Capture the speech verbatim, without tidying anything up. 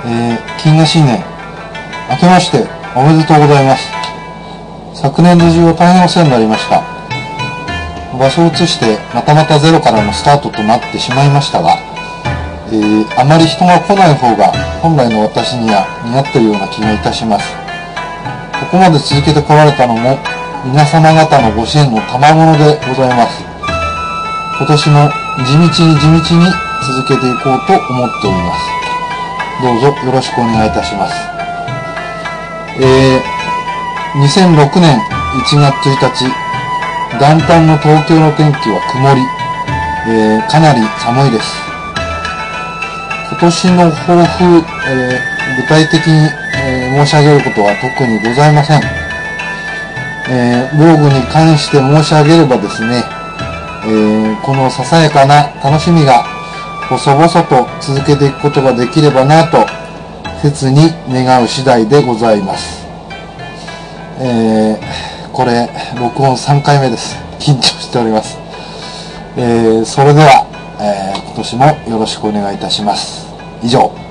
えー、金河新年明けましておめでとうございます。昨年度中は大変お世話になりました。場所を移してまたまたゼロからのスタートとなってしまいましたが、えー、あまり人が来ない方が本来の私には似合っているような気がいたします。ここまで続けてこられたのも皆様方のご支援の賜物でございます。今年も地道に地道に続けていこうと思っております。どうぞよろしくお願いいたします。えー、にせんろくねんいちがつついたち、元旦の東京の天気は曇り、えー、かなり寒いです。今年の抱負、えー、具体的に、えー、申し上げることは特にございません。えー、ブログに関して申し上げればですね、えー、このささやかな楽しみが細々と続けていくことができればなと切に願う次第でございます。えー、これ録音さんかいめです。緊張しております。えー、それでは、えー、今年もよろしくお願いいたします。以上。